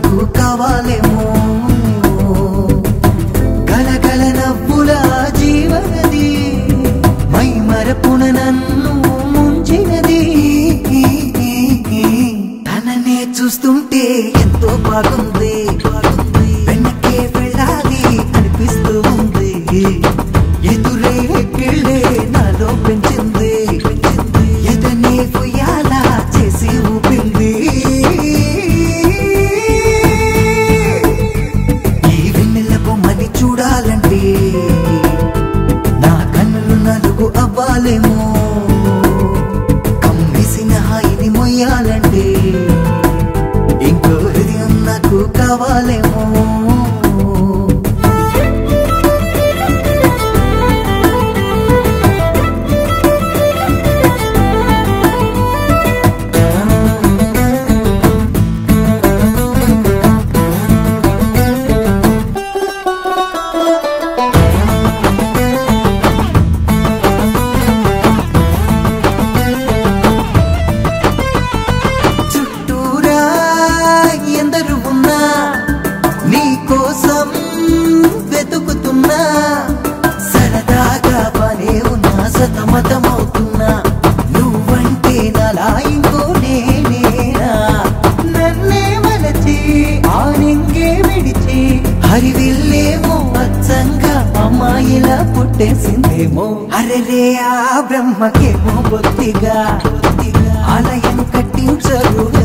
నాకు కావాలేమో గలగల నవ్వుల జీవనది మై మరపున నన్ను ముంచినది తననే చూస్తుంటే ఎంతో బాగుంది వెనకే వెళ్ళాలి అనిపిస్తూ ఉంది ఎదురే ఎక్కిళ్ళే నాలో పెంచింది ఎదనే పొయ్యాలా చేసి ఊపింది ఈ వెన్నెల బొమ్మని చూడాలంటే నా కన్నులు నలుగు అవ్వాలేమో కమ్మేసిన హాయిని మొయ్యాలంటే ఇంకో హృదయం నాకు కావాలేమో ఎందరు ఉన్నా నీ కోసం వెతుకుతున్నా సరదాగా పనే ఉన్నా సతమతమవుతున్నా నువ్వంటే నాలా ఇంకో నేనేనా నన్నే మలచి ఆనింగే విడిచి హరివిల్లేమో అచ్చంగా అమ్మాయిలా పుట్టేసిందేమో అరెరే ఆ బ్రహ్మకేమో బొత్తిగా ఆలయం కట్టించరు